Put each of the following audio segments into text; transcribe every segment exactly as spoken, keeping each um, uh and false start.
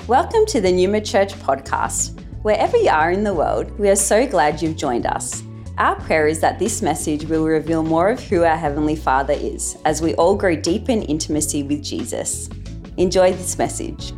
Welcome to the Numa Church podcast. Wherever you are in the world, we are so glad you've joined us. Our prayer is that this message will reveal more of who our Heavenly Father is as we all grow deeper in intimacy with Jesus. Enjoy this message.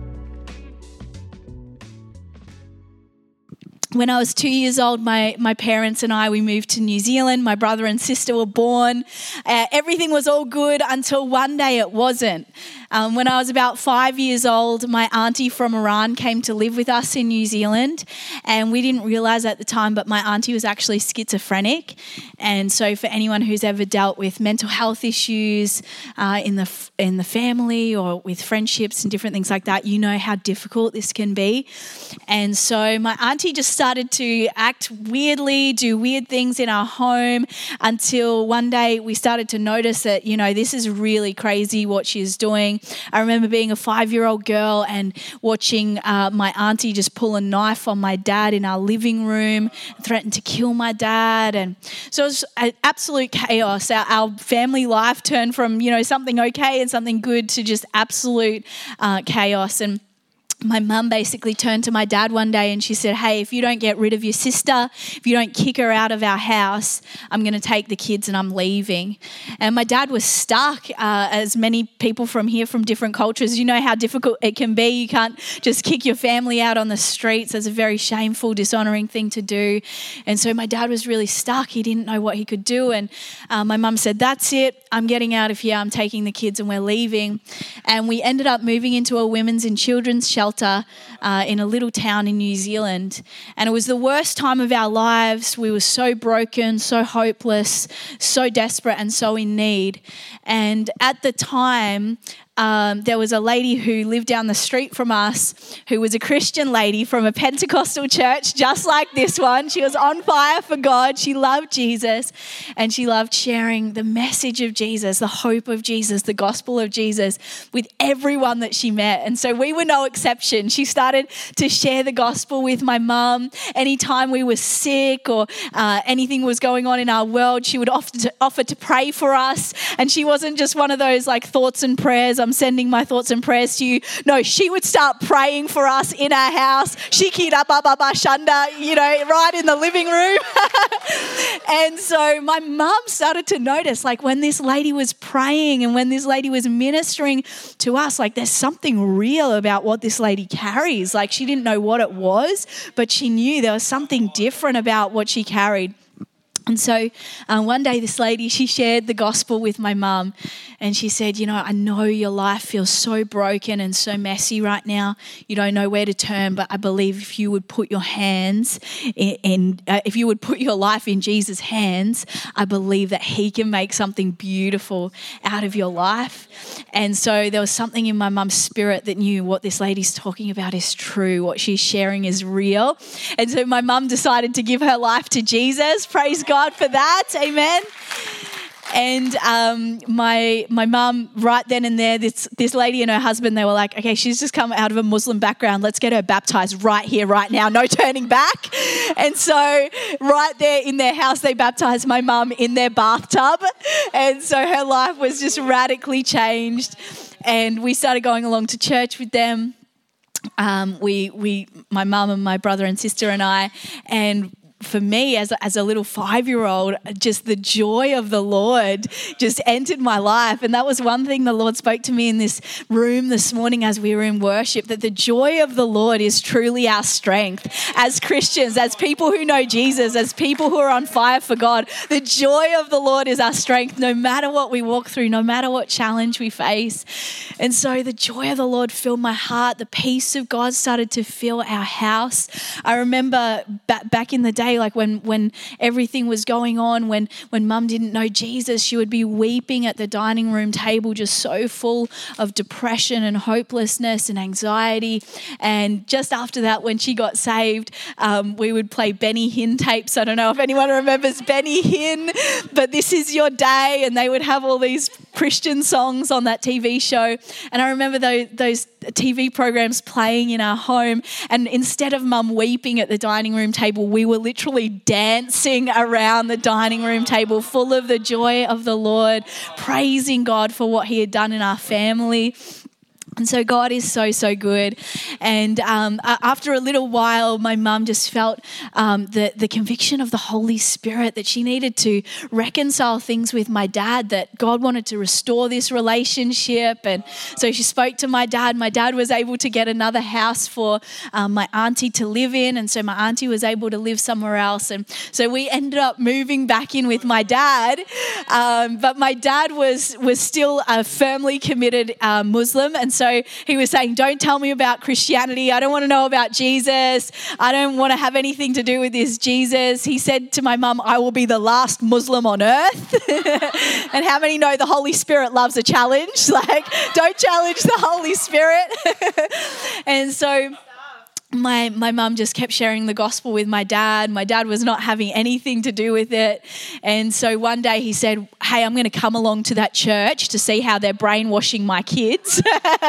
When I was two years old, my, my parents and I, we moved to New Zealand. My brother and sister were born. Uh, everything was all good until one day it wasn't. Um, when I was about five years old, my auntie from Iran came to live with us in New Zealand, and we didn't realize at the time, but my auntie was actually schizophrenic. And so for anyone who's ever dealt with mental health issues uh, in the in the family or with friendships and different things like that, you know how difficult this can be. And so my auntie just started to act weirdly, do weird things in our home until one day we started to notice that, you know, this is really crazy what she's doing. I remember being a five-year-old girl and watching uh, my auntie just pull a knife on my dad in our living room, threaten to kill my dad. And so it was an absolute chaos. Our, our family life turned from, you know, something okay and something good to just absolute uh, chaos. And my mum basically turned to my dad one day and she said, hey, if you don't get rid of your sister, if you don't kick her out of our house, I'm going to take the kids and I'm leaving. And my dad was stuck, uh, as many people from here from different cultures, you know how difficult it can be. You can't just kick your family out on the streets. That's a very shameful, dishonoring thing to do. And so my dad was really stuck. He didn't know what he could do. And uh, my mum said, that's it. I'm getting out of here. I'm taking the kids and we're leaving. And we ended up moving into a women's and children's shelter Uh, in a little town in New Zealand. And it was the worst time of our lives. We were so broken, so hopeless, so desperate and so in need. And at the time, Um, there was a lady who lived down the street from us who was a Christian lady from a Pentecostal church just like this one. She was on fire for God. She loved Jesus and she loved sharing the message of Jesus, the hope of Jesus, the gospel of Jesus with everyone that she met. And so we were no exception. She started to share the gospel with my mum. Anytime we were sick or uh, anything was going on in our world, she would offer to, offer to pray for us. And she wasn't just one of those like thoughts and prayers, I'm sending my thoughts and prayers to you. No, she would start praying for us in our house. Shikira baba shanda, you know, right in the living room. And so my mum started to notice, like when this lady was praying and when this lady was ministering to us, like there's something real about what this lady carries. Like she didn't know what it was, but she knew there was something different about what she carried. And so uh, one day this lady, she shared the gospel with my mum and she said, you know, I know your life feels so broken and so messy right now. You don't know where to turn, but I believe if you would put your hands in, in uh, if you would put your life in Jesus' hands, I believe that he can make something beautiful out of your life. And so there was something in my mum's spirit that knew what this lady's talking about is true, what she's sharing is real. And so my mum decided to give her life to Jesus. Praise God. God for that, amen. And um, my my mum, right then and there, this this lady and her husband, they were like, okay, she's just come out of a Muslim background. Let's get her baptized right here, right now. No turning back. And so right there in their house, they baptized my mum in their bathtub. And so her life was just radically changed. And we started going along to church with them. Um, we we my mum and my brother and sister and I, and for me as a, as a little five-year-old, just the joy of the Lord just entered my life. And that was one thing the Lord spoke to me in this room this morning as we were in worship, that the joy of the Lord is truly our strength. As Christians, as people who know Jesus, as people who are on fire for God, the joy of the Lord is our strength no matter what we walk through, no matter what challenge we face. And so the joy of the Lord filled my heart. The peace of God started to fill our house. I remember back, back in the day, like when when everything was going on, when when mum didn't know Jesus, she would be weeping at the dining room table, just so full of depression and hopelessness and anxiety. And just after that, when she got saved, um, we would play Benny Hinn tapes. I don't know if anyone remembers Benny Hinn, but This Is Your Day, and they would have all these Christian songs on that T V show. And I remember those, those T V programs playing in our home, and instead of mum weeping at the dining room table, we were literally literally dancing around the dining room table, full of the joy of the Lord, praising God for what he had done in our family. And so God is so, so good. And um, after a little while, my mum just felt um, the, the conviction of the Holy Spirit that she needed to reconcile things with my dad, that God wanted to restore this relationship. And so she spoke to my dad. My dad was able to get another house for um, my auntie to live in. And so my auntie was able to live somewhere else. And so we ended up moving back in with my dad. Um, but my dad was, was still a firmly committed uh, Muslim. And so So he was saying, don't tell me about Christianity. I don't want to know about Jesus. I don't want to have anything to do with this Jesus. He said to my mum, I will be the last Muslim on earth. And how many know the Holy Spirit loves a challenge? Like, don't challenge the Holy Spirit. And so my my mum just kept sharing the gospel with my dad. My dad was not having anything to do with it. And so one day he said, hey, I'm going to come along to that church to see how they're brainwashing my kids.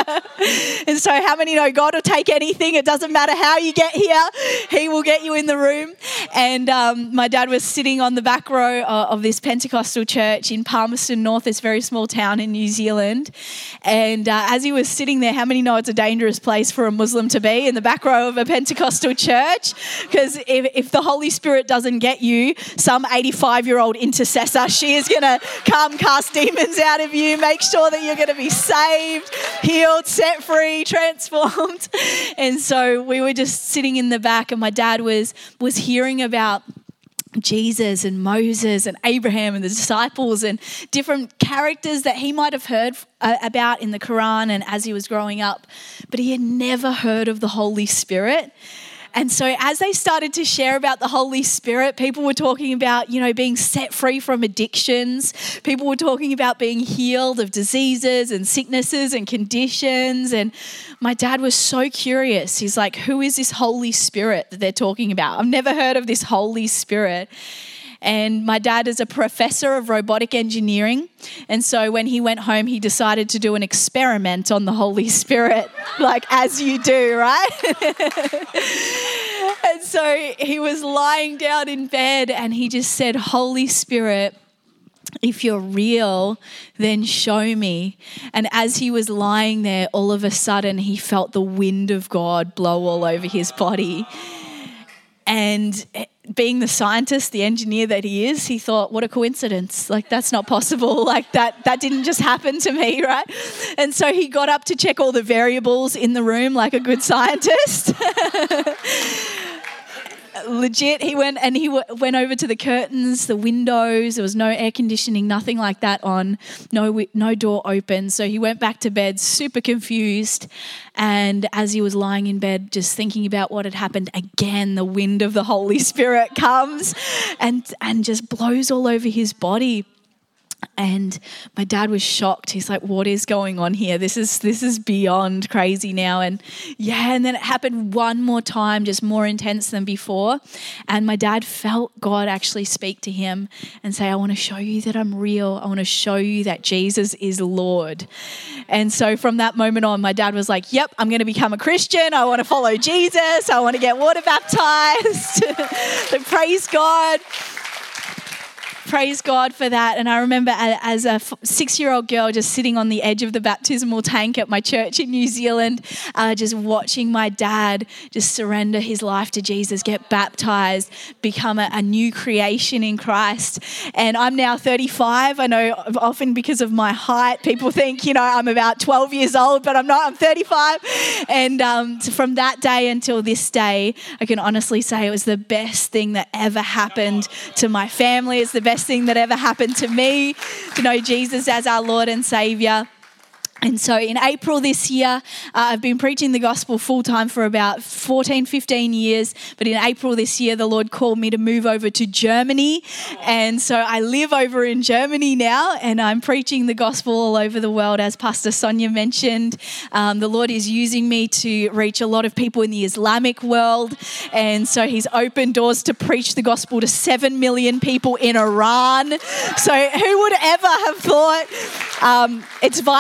And so how many know God will take anything? It doesn't matter how you get here. He will get you in the room. And um, my dad was sitting on the back row of this Pentecostal church in Palmerston North, this very small town in New Zealand. And uh, as he was sitting there, how many know it's a dangerous place for a Muslim to be, in the back row of a Pentecostal church? Because if, if the Holy Spirit doesn't get you, some eighty-five-year-old intercessor, she is going to come cast demons out of you, make sure that you're going to be saved, healed, set free, transformed. And so we were just sitting in the back, and my dad was was hearing about Jesus and Moses and Abraham and the disciples and different characters that he might have heard uh, about in the Quran and as he was growing up, but he had never heard of the Holy Spirit. And so as they started to share about the Holy Spirit, people were talking about, you know, being set free from addictions. People were talking about being healed of diseases and sicknesses and conditions. And my dad was so curious. He's like, who is this Holy Spirit that they're talking about? I've never heard of this Holy Spirit. And my dad is a professor of robotic engineering. And so when he went home, he decided to do an experiment on the Holy Spirit, like as you do, right? And so he was lying down in bed and he just said, Holy Spirit, if you're real, then show me. And as he was lying there, all of a sudden he felt the wind of God blow all over his body. And being the scientist, the engineer that he is, he thought, what a coincidence. Like, that's not possible. Like, that that didn't just happen to me, right? And so he got up to check all the variables in the room like a good scientist. Legit, he went and he w- went over to the curtains, the windows. There was no air conditioning, nothing like that on, no no door open. So he went back to bed super confused. And as he was lying in bed, just thinking about what had happened, again, the wind of the Holy Spirit comes and and just blows all over his body. And my dad was shocked. He's like, what is going on here? This is this is beyond crazy now. And yeah, and then it happened one more time, just more intense than before. And my dad felt God actually speak to him and say, I want to show you that I'm real. I want to show you that Jesus is Lord. And so from that moment on, my dad was like, yep, I'm going to become a Christian. I want to follow Jesus. I want to get water baptized. So praise God. Praise God for that. And I remember as a six-year-old girl just sitting on the edge of the baptismal tank at my church in New Zealand, uh, just watching my dad just surrender his life to Jesus, get baptized, become a, a new creation in Christ. And I'm now thirty-five. I know often because of my height, people think, you know, I'm about twelve years old, but I'm not. I'm thirty-five. And um, so from that day until this day, I can honestly say it was the best thing that ever happened to my family. It's the best thing that ever happened to me, to know Jesus as our Lord and Saviour. And so in April this year, uh, I've been preaching the gospel full time for about fourteen, fifteen years. But in April this year, the Lord called me to move over to Germany. And so I live over in Germany now, and I'm preaching the gospel all over the world, as Pastor Sonia mentioned. Um, the Lord is using me to reach a lot of people in the Islamic world. And so he's opened doors to preach the gospel to seven million people in Iran. So who would ever have thought? Um, it's via satellite.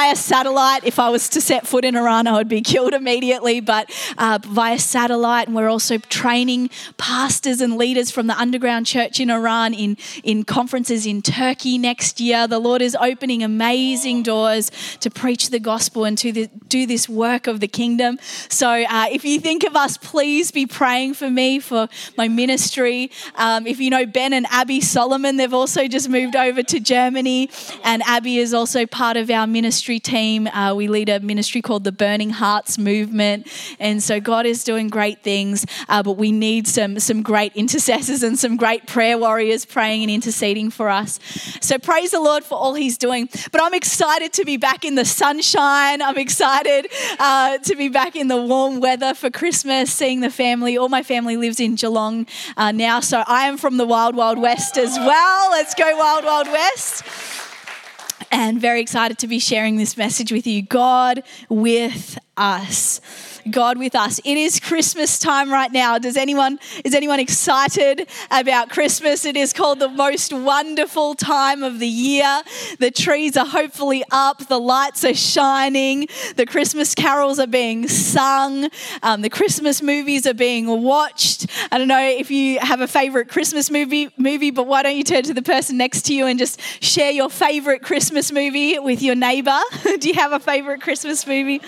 satellite. If I was to set foot in Iran, I would be killed immediately, but uh, via satellite. And we're also training pastors and leaders from the underground church in Iran in, in conferences in Turkey next year. The Lord is opening amazing doors to preach the gospel and to the, do this work of the kingdom. So uh, if you think of us, please be praying for me, for my ministry. Um, if you know Ben and Abby Solomon, they've also just moved over to Germany, and Abby is also part of our ministry team. Uh, we lead a ministry called the Burning Hearts Movement, and so God is doing great things, uh, but we need some, some great intercessors and some great prayer warriors praying and interceding for us. So praise the Lord for all he's doing. But I'm excited to be back in the sunshine. I'm excited uh, to be back in the warm weather for Christmas, seeing the family. All my family lives in Geelong uh, now, so I am from the Wild Wild West as well. Let's go Wild Wild West. And very excited to be sharing this message with you. God with us. God with us. It is Christmas time right now. Does anyone, is anyone excited about Christmas? It is called the most wonderful time of the year. The trees are hopefully up. The lights are shining. The Christmas carols are being sung. Um, the Christmas movies are being watched. I don't know if you have a favorite Christmas movie, movie, but why don't you turn to the person next to you and just share your favorite Christmas movie with your neighbor? Do you have a favorite Christmas movie?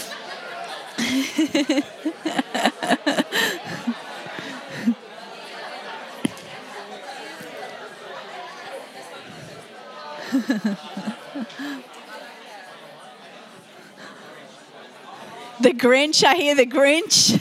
The Grinch, I hear the Grinch.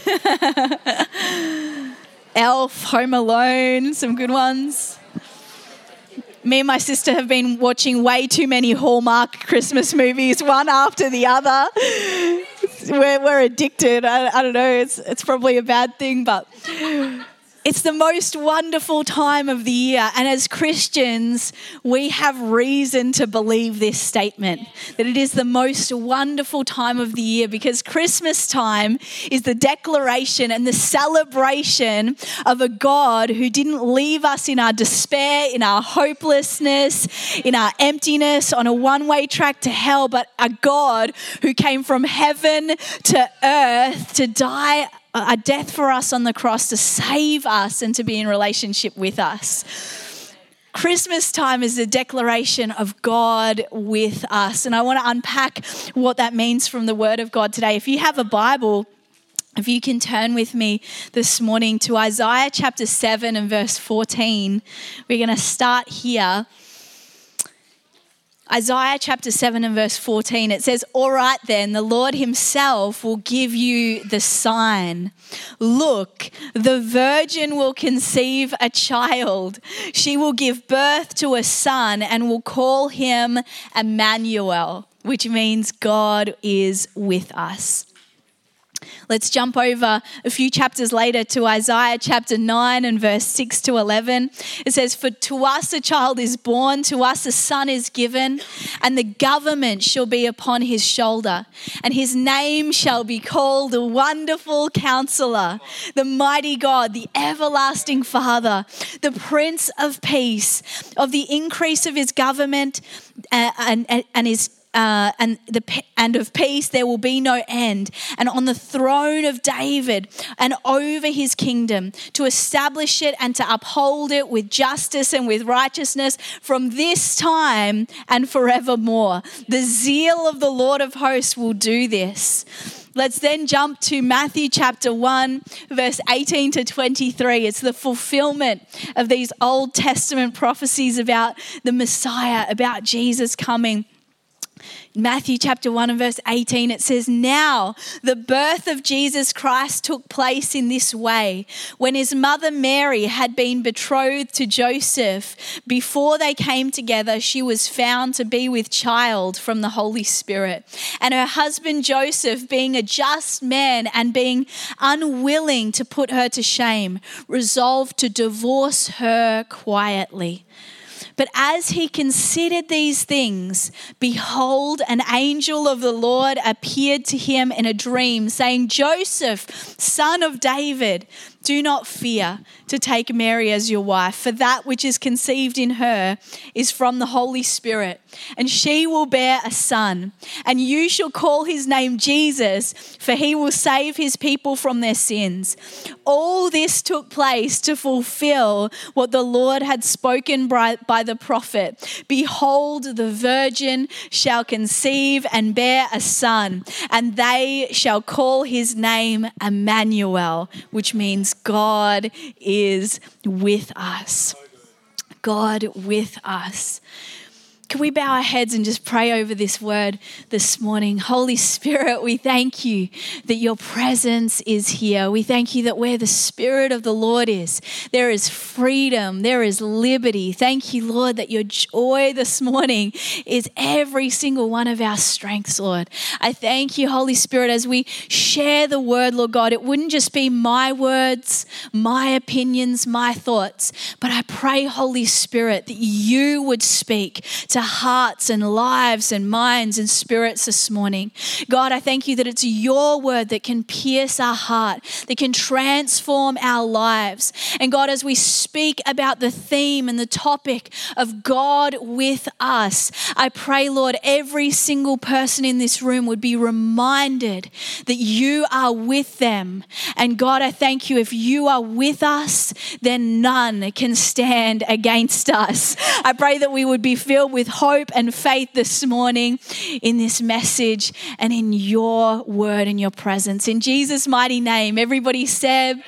Elf, Home Alone, some good ones. Me and my sister have been watching way too many Hallmark Christmas movies, one after the other. We're, we're addicted. I, I don't know, it's, it's probably a bad thing, but it's the most wonderful time of the year. And as Christians, we have reason to believe this statement, that it is the most wonderful time of the year, because Christmas time is the declaration and the celebration of a God who didn't leave us in our despair, in our hopelessness, in our emptiness, on a one-way track to hell, but a God who came from heaven to earth to die a death for us on the cross, to save us and to be in relationship with us. Christmas time is the declaration of God with us. And I want to unpack what that means from the Word of God today. If you have a Bible, if you can turn with me this morning to Isaiah chapter seven and verse fourteen. We're going to start here. Isaiah chapter seven and verse fourteen, it says, "All right then, the Lord himself will give you the sign. Look, the virgin will conceive a child. She will give birth to a son and will call him Emmanuel," which means God is with us. Let's jump over a few chapters later to Isaiah chapter nine and verse six to eleven. It says, "For to us a child is born, to us a son is given, and the government shall be upon his shoulder. And his name shall be called the Wonderful Counselor, the Mighty God, the Everlasting Father, the Prince of Peace. Of the increase of his government uh, and, and, and his Uh, and the and of peace there will be no end, and on the throne of David and over his kingdom, to establish it and to uphold it with justice and with righteousness from this time and forevermore. The zeal of the Lord of hosts will do this." Let's then jump to Matthew chapter one, verse eighteen to twenty-three. It's the fulfillment of these Old Testament prophecies about the Messiah, about Jesus coming. Matthew chapter one and verse eighteen, it says, "Now the birth of Jesus Christ took place in this way. When his mother Mary had been betrothed to Joseph, before they came together, she was found to be with child from the Holy Spirit. And her husband Joseph, being a just man and being unwilling to put her to shame, resolved to divorce her quietly. But as he considered these things, behold, an angel of the Lord appeared to him in a dream, saying, 'Joseph, son of David, Do not fear to take Mary as your wife, for that which is conceived in her is from the Holy Spirit, and she will bear a son, and you shall call his name Jesus, for he will save his people from their sins. All this took place to fulfill what the Lord had spoken by, by the prophet. Behold, the virgin shall conceive and bear a son, and they shall call his name Emmanuel, which means God is with us. God with us. Can we bow our heads and just pray over this word this morning? Holy Spirit, we thank you that your presence is here. We thank you that where the Spirit of the Lord is, there is freedom, there is liberty. Thank you, Lord, that your joy this morning is every single one of our strengths, Lord. I thank you, Holy Spirit, as we share the word, Lord God, it wouldn't just be my words, my opinions, my thoughts, but I pray, Holy Spirit, that you would speak to hearts and lives and minds and spirits this morning. God, I thank you that it's your word that can pierce our heart, that can transform our lives. And God, as we speak about the theme and the topic of God with us, I pray, Lord, every single person in this room would be reminded that you are with them. And God, I thank you, if you are with us, then none can stand against us. I pray that we would be filled with hope and faith this morning in this message and in your word and your presence. In Jesus' mighty name, everybody said,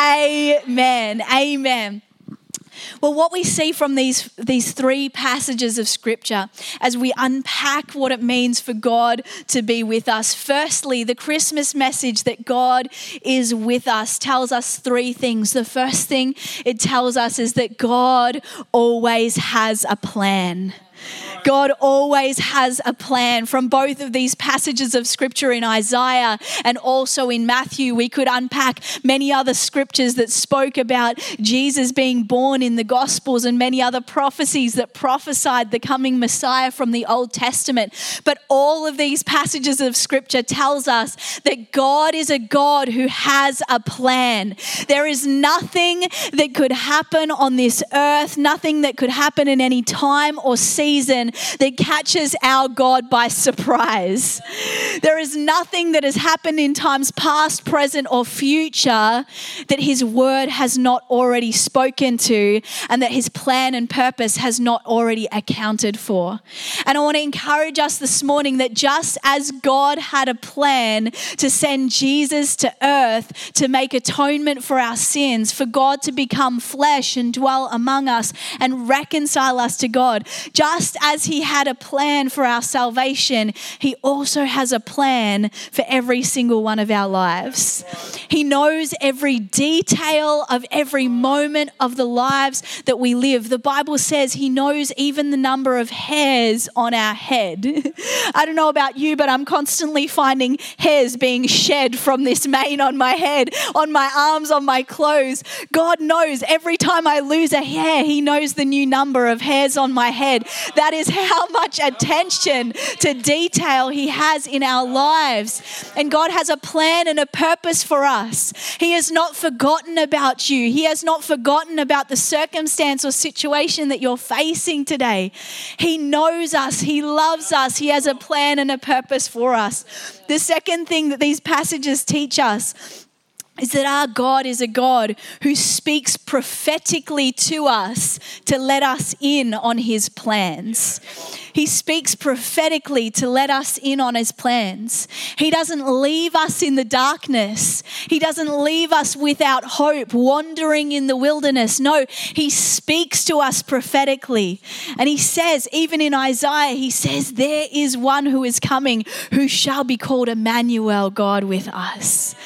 amen, amen. Well, what we see from these, these three passages of scripture as we unpack what it means for God to be with us. Firstly, the Christmas message that God is with us tells us three things. The first thing it tells us is that God always has a plan. God always has a plan. From both of these passages of scripture in Isaiah and also in Matthew, we could unpack many other scriptures that spoke about Jesus being born in the Gospels and many other prophecies that prophesied the coming Messiah from the Old Testament. But all of these passages of scripture tells us that God is a God who has a plan. There is nothing that could happen on this earth, nothing that could happen in any time or season that catches our God by surprise. There is nothing that has happened in times past, present, or future that his word has not already spoken to and that his plan and purpose has not already accounted for. And I want to encourage us this morning that just as God had a plan to send Jesus to earth to make atonement for our sins, for God to become flesh and dwell among us and reconcile us to God, just as he had a plan for our salvation, he also has a plan for every single one of our lives. He knows every detail of every moment of the lives that we live. The Bible says he knows even the number of hairs on our head. I don't know about you, but I'm constantly finding hairs being shed from this mane on my head, on my arms, on my clothes. God knows every time I lose a hair, he knows the new number of hairs on my head. That is how much attention to detail he has in our lives. And God has a plan and a purpose for us. He has not forgotten about you. He has not forgotten about the circumstance or situation that you're facing today. He knows us. He loves us. He has a plan and a purpose for us. The second thing that these passages teach us is that our God is a God who speaks prophetically to us to let us in on his plans. He speaks prophetically to let us in on his plans. He doesn't leave us in the darkness. He doesn't leave us without hope, wandering in the wilderness. No, he speaks to us prophetically. And he says, even in Isaiah, he says, there is one who is coming who shall be called Emmanuel, God with us.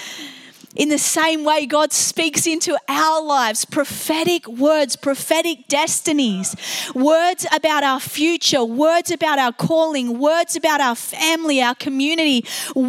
In the same way, God speaks into our lives prophetic words, prophetic destinies, words about our future, words about our calling, words about our family, our community,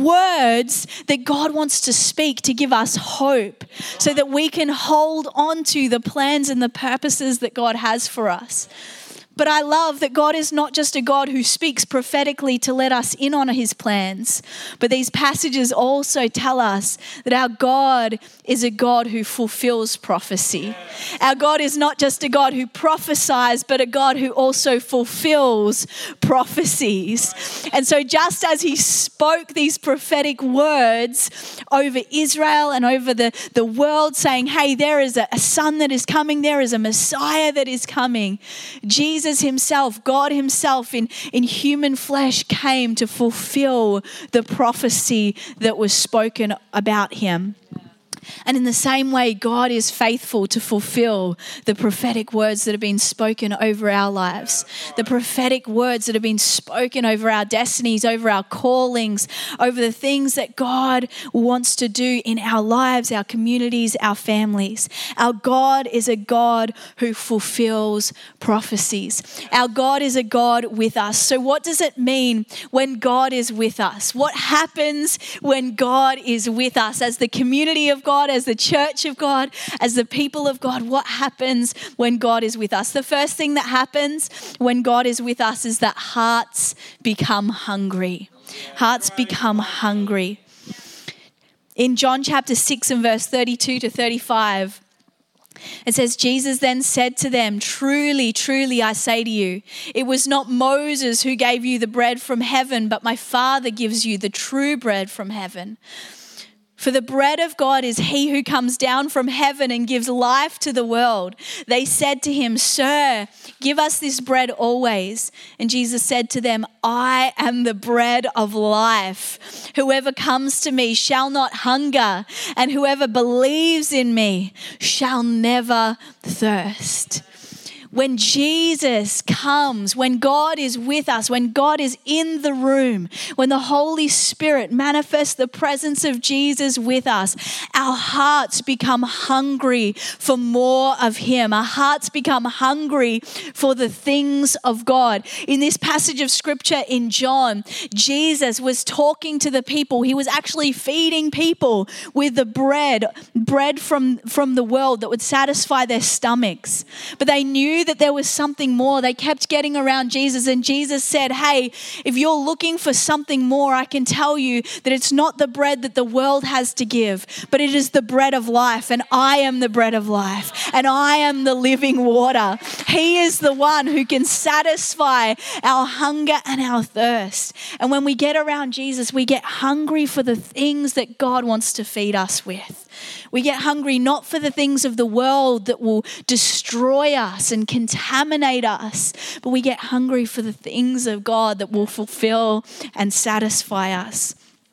words that God wants to speak to give us hope so that we can hold on to the plans and the purposes that God has for us. But I love that God is not just a God who speaks prophetically to let us in on his plans, but these passages also tell us that our God is a God who fulfills prophecy. Our God is not just a God who prophesies, but a God who also fulfills prophecies. And so just as he spoke these prophetic words over Israel and over the, the world, saying, hey, there is a, a son that is coming, there is a Messiah that is coming, Jesus himself, God himself in, in human flesh, came to fulfill the prophecy that was spoken about him. And in the same way, God is faithful to fulfill the prophetic words that have been spoken over our lives, the prophetic words that have been spoken over our destinies, over our callings, over the things that God wants to do in our lives, our communities, our families. Our God is a God who fulfills prophecies. Our God is a God with us. So what does it mean when God is with us? What happens when God is with us as the community of God, as the church of God, as the people of God? What happens when God is with us? The first thing that happens when God is with us is that hearts become hungry. Hearts become hungry. In John chapter six and verse thirty-two to thirty-five, it says, Jesus then said to them, truly, truly, I say to you, it was not Moses who gave you the bread from heaven, but my Father gives you the true bread from heaven. For the bread of God is he who comes down from heaven and gives life to the world. They said to him, Sir, give us this bread always. And Jesus said to them, I am the bread of life. Whoever comes to me shall not hunger, and whoever believes in me shall never thirst. When Jesus comes, when God is with us, when God is in the room, when the Holy Spirit manifests the presence of Jesus with us, our hearts become hungry for more of him. Our hearts become hungry for the things of God. In this passage of scripture in John, Jesus was talking to the people. He was actually feeding people with the bread, bread from, from the world that would satisfy their stomachs. But they knew that there was something more. They kept getting around Jesus, and Jesus said, hey, if you're looking for something more, I can tell you that it's not the bread that the world has to give, but it is the bread of life, and I am the bread of life, and I am the living water. He is the one who can satisfy our hunger and our thirst. And when we get around Jesus, we get hungry for the things that God wants to feed us with. We get hungry not for the things of the world that will destroy us and contaminate us, but we get hungry for the things of God that will fulfill and satisfy us.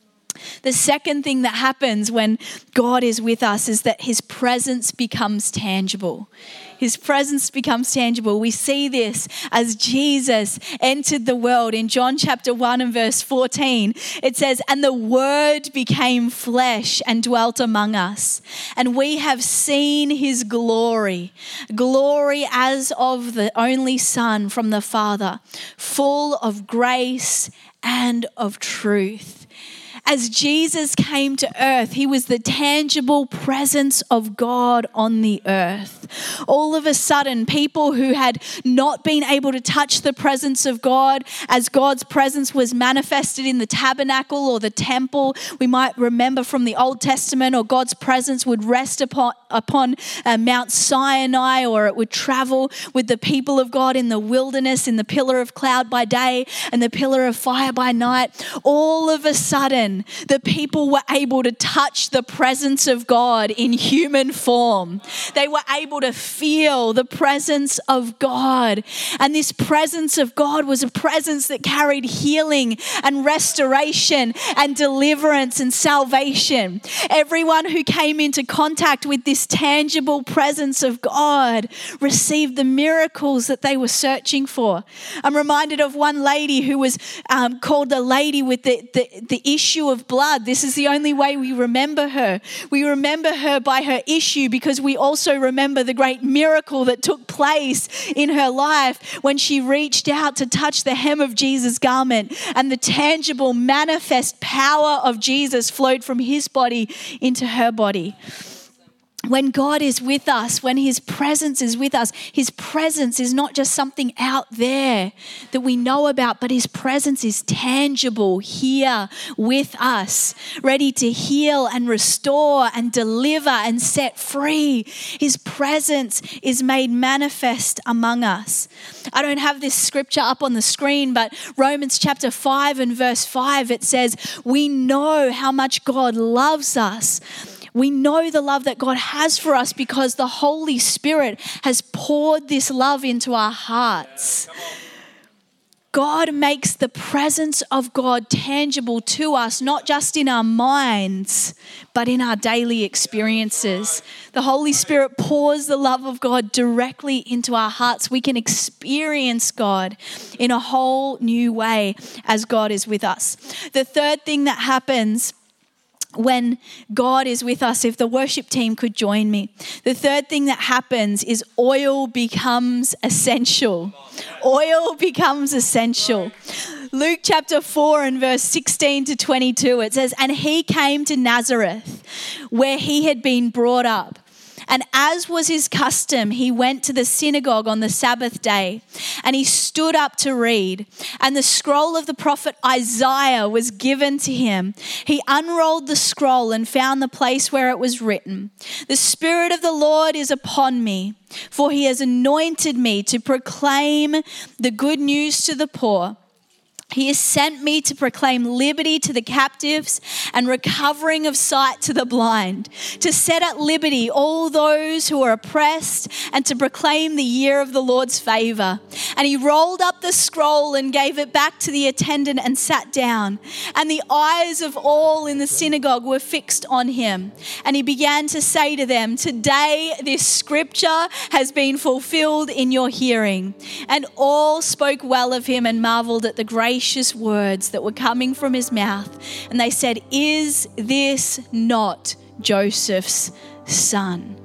The second thing that happens when God is with us is that his presence becomes tangible. His presence becomes tangible. We see this as Jesus entered the world in John chapter one and verse fourteen. It says, and the word became flesh and dwelt among us. And we have seen his glory, glory as of the only Son from the Father, full of grace and of truth. As Jesus came to earth, he was the tangible presence of God on the earth. All of a sudden, people who had not been able to touch the presence of God as God's presence was manifested in the tabernacle or the temple, we might remember from the Old Testament, or God's presence would rest upon, upon uh, Mount Sinai, or it would travel with the people of God in the wilderness in the pillar of cloud by day and the pillar of fire by night. All of a sudden, the people were able to touch the presence of God in human form. They were able to feel the presence of God. And this presence of God was a presence that carried healing and restoration and deliverance and salvation. Everyone who came into contact with this tangible presence of God received the miracles that they were searching for. I'm reminded of one lady who was um, called the lady with the, the, the issue of blood. This is the only way we remember her. We remember her by her issue because we also remember the great miracle that took place in her life when she reached out to touch the hem of Jesus' garment, and the tangible, manifest power of Jesus flowed from his body into her body. When God is with us, when his presence is with us, his presence is not just something out there that we know about, but his presence is tangible here with us, ready to heal and restore and deliver and set free. His presence is made manifest among us. I don't have this scripture up on the screen, but Romans chapter five and verse five, it says, we know how much God loves us. We know the love that God has for us because the Holy Spirit has poured this love into our hearts. God makes the presence of God tangible to us, not just in our minds, but in our daily experiences. The Holy Spirit pours the love of God directly into our hearts. We can experience God in a whole new way as God is with us. The third thing that happens when God is with us, if the worship team could join me, the third thing that happens is oil becomes essential. Oil becomes essential. Luke chapter four and verse sixteen to twenty-two, it says, and he came to Nazareth where he had been brought up. And as was his custom, he went to the synagogue on the Sabbath day and he stood up to read. And the scroll of the prophet Isaiah was given to him. He unrolled the scroll and found the place where it was written, the Spirit of the Lord is upon me, for he has anointed me to proclaim the good news to the poor. He has sent me to proclaim liberty to the captives and recovering of sight to the blind, to set at liberty all those who are oppressed and to proclaim the year of the Lord's favor. And he rolled up the scroll and gave it back to the attendant and sat down. And the eyes of all in the synagogue were fixed on him. And he began to say to them, today this scripture has been fulfilled in your hearing. And all spoke well of him and marveled at the gracious words that were coming from his mouth. And they said, is this not Joseph's son?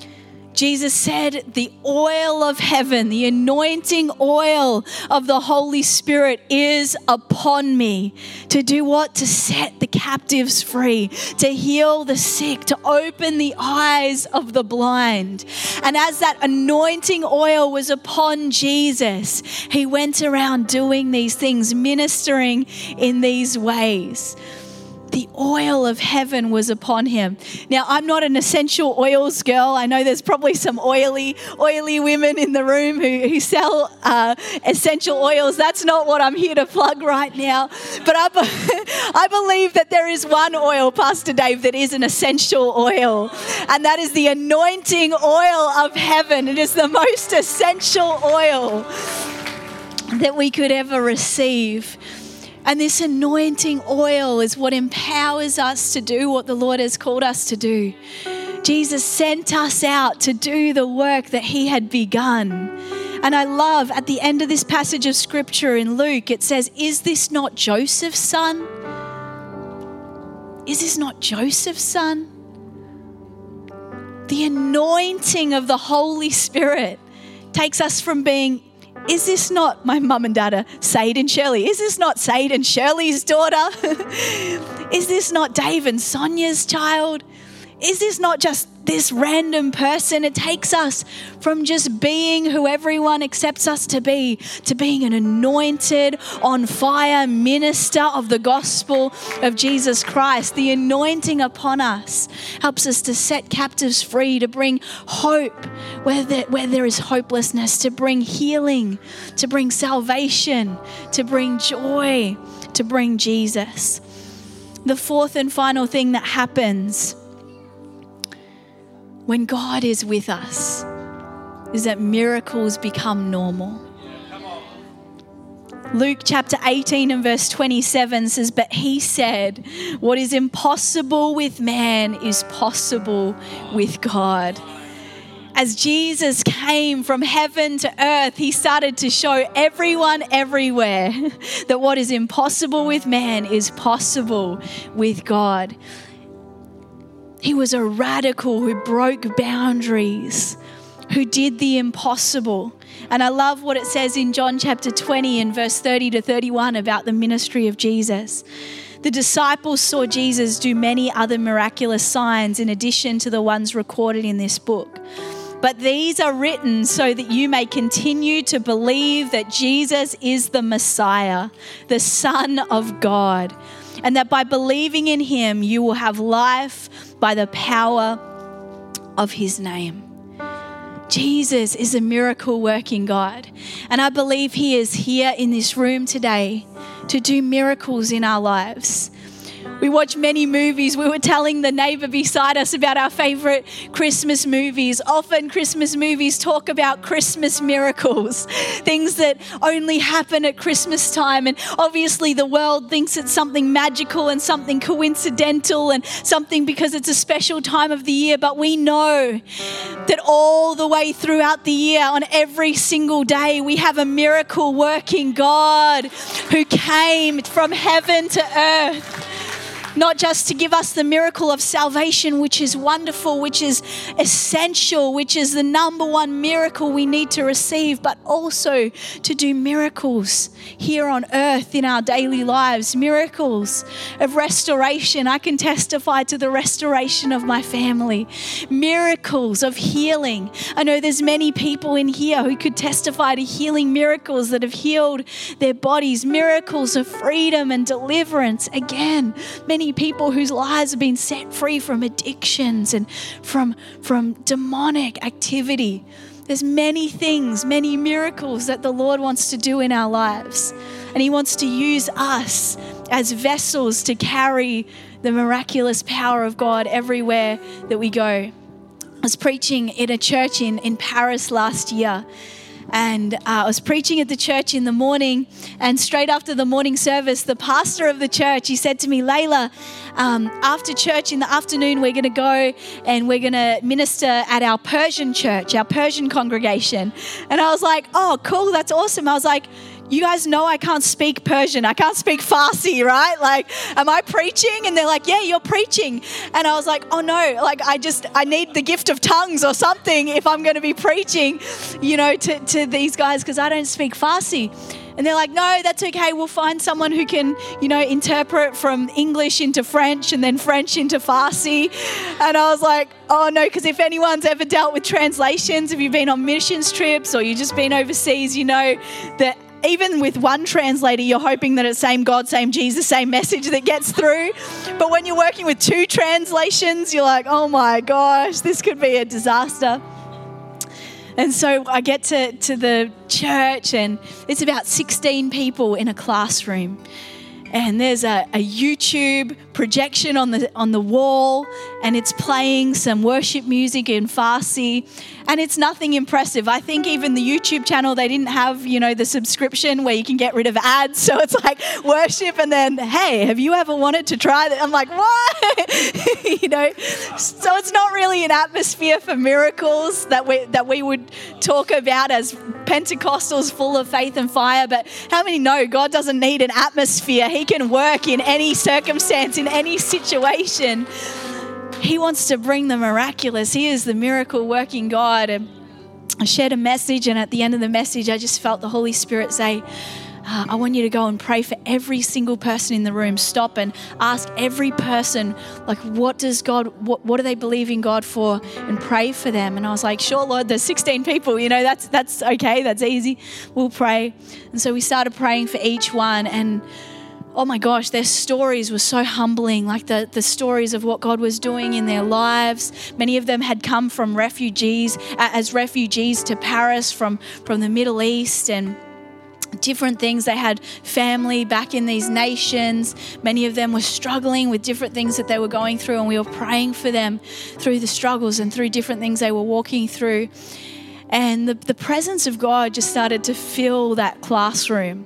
Jesus said, the oil of heaven, the anointing oil of the Holy Spirit is upon me to do what? To set the captives free, to heal the sick, to open the eyes of the blind. And as that anointing oil was upon Jesus, he went around doing these things, ministering in these ways. The oil of heaven was upon him. Now, I'm not an essential oils girl. I know there's probably some oily, oily women in the room who, who sell uh, essential oils. That's not what I'm here to plug right now. But I, be- I believe that there is one oil, Pastor Dave, that is an essential oil. And that is the anointing oil of heaven. It is the most essential oil that we could ever receive. And this anointing oil is what empowers us to do what the Lord has called us to do. Jesus sent us out to do the work that he had begun. And I love at the end of this passage of scripture in Luke, it says, is this not Joseph's son? Is this not Joseph's son? The anointing of the Holy Spirit takes us from being, is this not my mum and dad are Sade and Shirley? Is this not Sade and Shirley's daughter? Is this not Dave and Sonia's child? Is this not just this random person? It takes us from just being who everyone accepts us to be, to being an anointed, on fire minister of the gospel of Jesus Christ. The anointing upon us helps us to set captives free, to bring hope where there, where there is hopelessness, to bring healing, to bring salvation, to bring joy, to bring Jesus. The fourth and final thing that happens when God is with us is that miracles become normal. Luke chapter eighteen and verse twenty-seven says, but he said, what is impossible with man is possible with God. As Jesus came from heaven to earth, he started to show everyone everywhere that what is impossible with man is possible with God. He was a radical who broke boundaries, who did the impossible. And I love what it says in John chapter twenty and verse thirty to thirty-one about the ministry of Jesus. The disciples saw Jesus do many other miraculous signs in addition to the ones recorded in this book. But these are written so that you may continue to believe that Jesus is the Messiah, the Son of God, and that by believing in him, you will have life by the power of his name. Jesus is a miracle working God. And I believe he is here in this room today to do miracles in our lives. We watch many movies. We were telling the neighbor beside us about our favorite Christmas movies. Often Christmas movies talk about Christmas miracles, things that only happen at Christmas time. And obviously the world thinks it's something magical and something coincidental and something because it's a special time of the year. But we know that all the way throughout the year, on every single day, we have a miracle working God who came from heaven to earth. Not just to give us the miracle of salvation, which is wonderful, which is essential, which is the number one miracle we need to receive, but also to do miracles here on earth in our daily lives, miracles of restoration. I can testify to the restoration of my family, miracles of healing. I know there's many people in here who could testify to healing miracles that have healed their bodies, miracles of freedom and deliverance. Again, many people whose lives have been set free from addictions and from, from demonic activity. There's many things, many miracles that the Lord wants to do in our lives. And he wants to use us as vessels to carry the miraculous power of God everywhere that we go. I was preaching in a church in, in Paris last year. And uh, I was preaching at the church in the morning, and straight after the morning service, the pastor of the church, he said to me, Layla, um, after church in the afternoon, we're going to go and we're going to minister at our Persian church, our Persian congregation. And I was like, oh, cool, that's awesome. I was like, you guys know I can't speak Persian. I can't speak Farsi, right? Like, am I preaching? And they're like, yeah, you're preaching. And I was like, oh no, like I just, I need the gift of tongues or something if I'm going to be preaching, you know, to, to these guys because I don't speak Farsi. And they're like, no, that's okay. We'll find someone who can, you know, interpret from English into French and then French into Farsi. And I was like, oh no, because if anyone's ever dealt with translations, if you've been on missions trips or you've just been overseas, you know that even with one translator, you're hoping that it's same God, same Jesus, same message that gets through. But when you're working with two translations, you're like, oh my gosh, this could be a disaster. And so I get to, to the church and it's about sixteen people in a classroom. And there's a, a YouTube projection on the on the wall and it's playing some worship music in Farsi and it's nothing impressive. I think even the YouTube channel, they didn't have, you know, the subscription where you can get rid of ads. So it's like worship and then, hey, have you ever wanted to try that? I'm like, what? You know, so it's not really an atmosphere for miracles that we, that we would talk about as Pentecostals full of faith and fire. But how many know God doesn't need an atmosphere? He can work in any circumstance, in any situation. He wants to bring the miraculous. He is the miracle working God. And I shared a message, and at the end of the message, I just felt the Holy Spirit say, uh, I want you to go and pray for every single person in the room. Stop and ask every person, like, what does God, what, what do they believe in God for? And pray for them. And I was like, sure, Lord, there's sixteen people, you know, that's, that's okay. That's easy. We'll pray. And so we started praying for each one, and oh my gosh, their stories were so humbling, like the, the stories of what God was doing in their lives. Many of them had come from refugees, uh, as refugees to Paris from, from the Middle East and different things. They had family back in these nations. Many of them were struggling with different things that they were going through, and we were praying for them through the struggles and through different things they were walking through. And the, the presence of God just started to fill that classroom.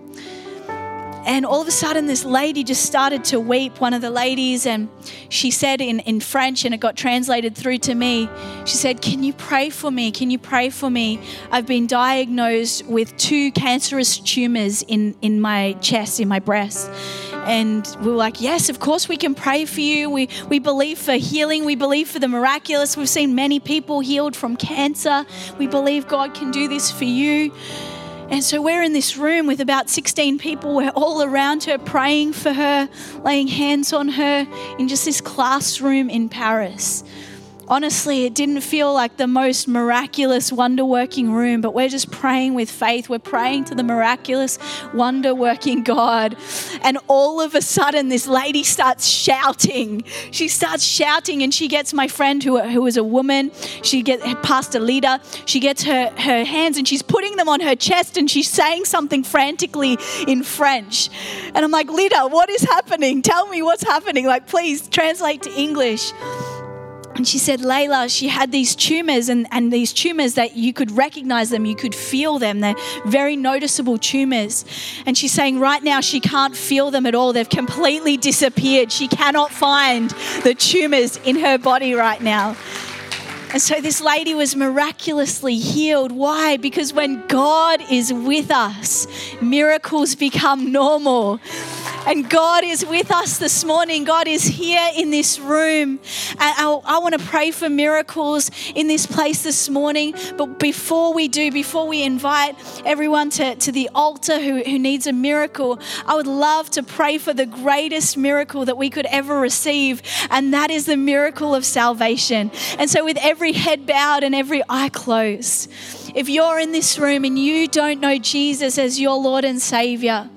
And all of a sudden, this lady just started to weep, one of the ladies, and she said in, in French, and it got translated through to me. She said, can you pray for me? Can you pray for me? I've been diagnosed with two cancerous tumors in, in my chest, in my breast. And we were like, yes, of course we can pray for you. We, we believe for healing. We believe for the miraculous. We've seen many people healed from cancer. We believe God can do this for you. And so we're in this room with about sixteen people. We're all around her, praying for her, laying hands on her in just this classroom in Paris. Honestly, it didn't feel like the most miraculous, wonder-working room, but we're just praying with faith. We're praying to the miraculous, wonder-working God. And all of a sudden, this lady starts shouting. She starts shouting, and she gets my friend who, who is a woman. She gets Pastor Lida. She gets her, her hands, and she's putting them on her chest, and she's saying something frantically in French. And I'm like, Lida, what is happening? Tell me what's happening. Like, please translate to English. And she said, Layla, she had these tumors and, and these tumors that you could recognize them, you could feel them. They're very noticeable tumors. And she's saying right now she can't feel them at all. They've completely disappeared. She cannot find the tumors in her body right now. And so this lady was miraculously healed. Why? Because when God is with us, miracles become normal. And God is with us this morning. God is here in this room. And I, I want to pray for miracles in this place this morning. But before we do, before we invite everyone to, to the altar who, who needs a miracle, I would love to pray for the greatest miracle that we could ever receive. And that is the miracle of salvation. And so with every head bowed and every eye closed, if you're in this room and you don't know Jesus as your Lord and Savior,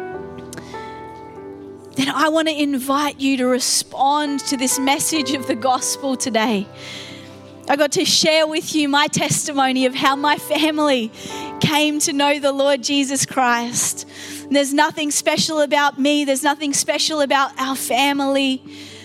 then I want to invite you to respond to this message of the gospel today. I got to share with you my testimony of how my family came to know the Lord Jesus Christ. And there's nothing special about me. There's nothing special about our family.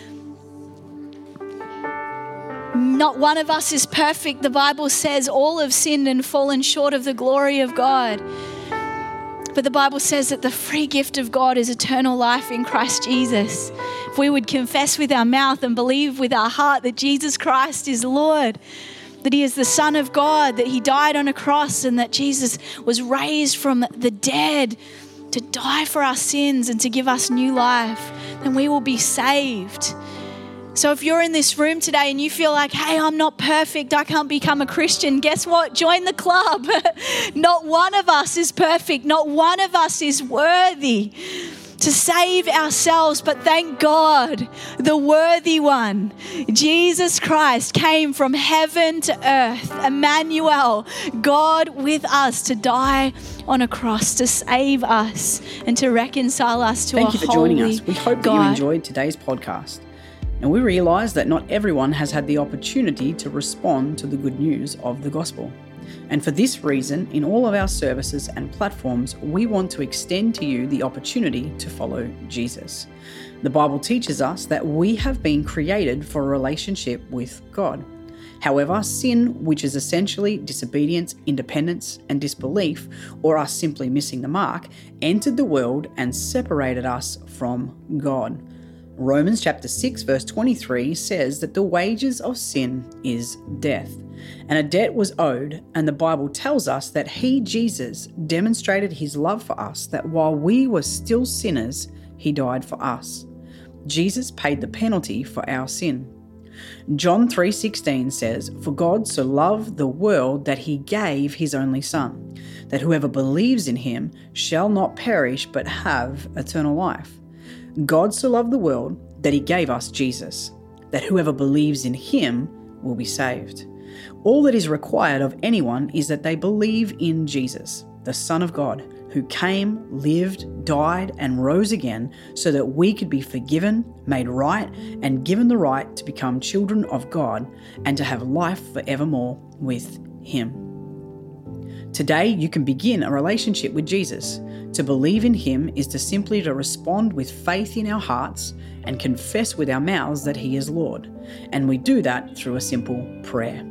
Not one of us is perfect. The Bible says all have sinned and fallen short of the glory of God. But the Bible says that the free gift of God is eternal life in Christ Jesus. If we would confess with our mouth and believe with our heart that Jesus Christ is Lord, that he is the Son of God, that he died on a cross and that Jesus was raised from the dead to die for our sins and to give us new life, then we will be saved. So if you're in this room today and you feel like, hey, I'm not perfect, I can't become a Christian, guess what? Join the club. Not one of us is perfect. Not one of us is worthy to save ourselves. But thank God, the worthy one, Jesus Christ, came from heaven to earth, Emmanuel, God with us, to die on a cross to save us and to reconcile us to a holy God. Thank you for joining us. We hope that you enjoyed today's podcast. And we realise that not everyone has had the opportunity to respond to the good news of the gospel. And for this reason, in all of our services and platforms, we want to extend to you the opportunity to follow Jesus. The Bible teaches us that we have been created for a relationship with God. However, sin, which is essentially disobedience, independence, and disbelief, or us simply missing the mark, entered the world and separated us from God. Romans chapter six verse twenty-three says that the wages of sin is death, and a debt was owed, and the Bible tells us that he, Jesus, demonstrated his love for us, that while we were still sinners, he died for us. Jesus paid the penalty for our sin. John three sixteen says, "For God so loved the world that he gave his only Son, that whoever believes in him shall not perish but have eternal life." God so loved the world that he gave us Jesus, that whoever believes in him will be saved. All that is required of anyone is that they believe in Jesus, the Son of God, who came, lived, died, and rose again so that we could be forgiven, made right, and given the right to become children of God and to have life forevermore with him. Today, you can begin a relationship with Jesus. To believe in him is to simply to respond with faith in our hearts and confess with our mouths that he is Lord. And we do that through a simple prayer.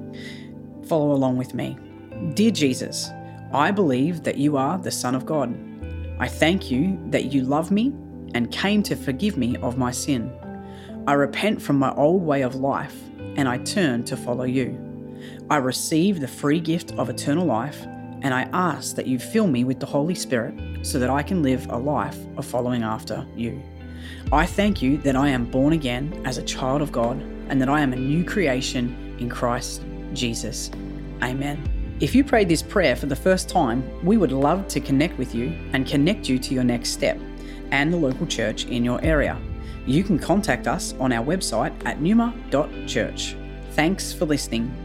Follow along with me. Dear Jesus, I believe that you are the Son of God. I thank you that you love me and came to forgive me of my sin. I repent from my old way of life and I turn to follow you. I receive the free gift of eternal life, and I ask that you fill me with the Holy Spirit so that I can live a life of following after you. I thank you that I am born again as a child of God and that I am a new creation in Christ Jesus. Amen. If you prayed this prayer for the first time, we would love to connect with you and connect you to your next step and the local church in your area. You can contact us on our website at numa dot church. Thanks for listening.